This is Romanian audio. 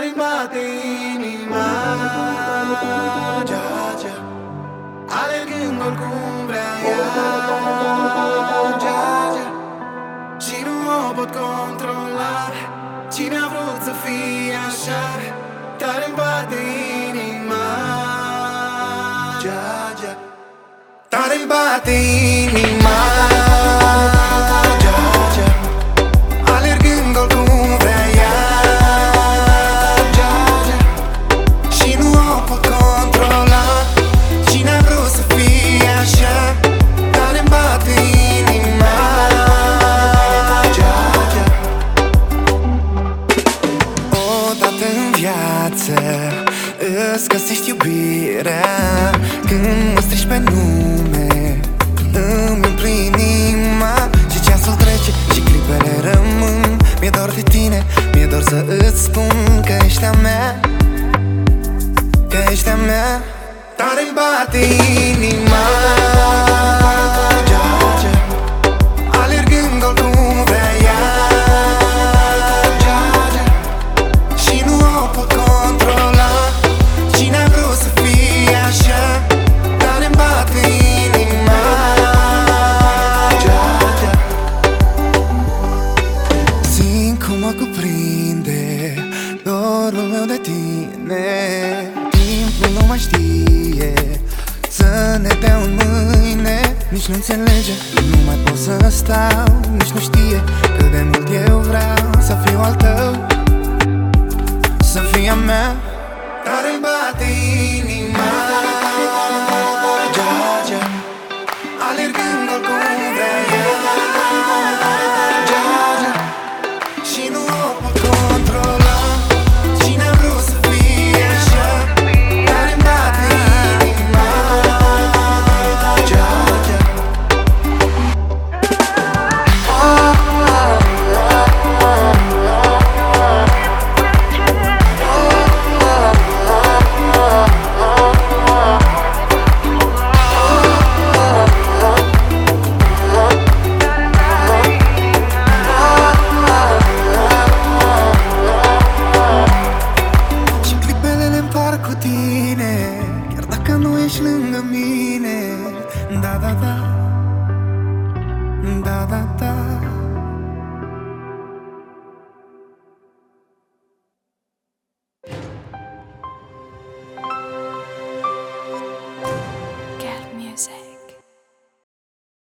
Tare-mi bate inima, Gia, alergând oricum vrea ea, Gia, și nu o pot controla. Cine a vrut să fie așa? Tare-mi bate inima, Gia, tare-mi bate inima, Gia, alergând oricum vrea ea, Gia, și nu o pot controla. Cine a vrut să fie așa? Tare-mi bate inima, Gia. Odată în viață îți găsești iubirea când mă strici pe nume, îmi umplin inima și ceasul trece și clipele rămân. Mi-e dor de tine, mi-e dor să îți spun că ești a mea, că ești a mea. Tare-mi bate inima, Gia, alergând oricum vrea ea, Gia, și nu o pot controla. Cine a vrut să fie așa? Tare-mi bate inima, Gia. Simt cum mă cuprinde dorul meu de tine. Timpul nu mai știe să ne dea în mâine. Nici nu înțelege, nu mai pot să stau. Nici nu știe cât de mult eu vreau să fiu al tău, să fii a mea. Tare-mi bate inima, Gia, alergând oricum vrea ea, Gia, și nu o pot controla. Cine a vrut să fie așa? Tare-mi bate inima, Gia. Și clipele le împart cu tine, chiar dacă nu ești lângă mine. Da, da, da, da, da, da.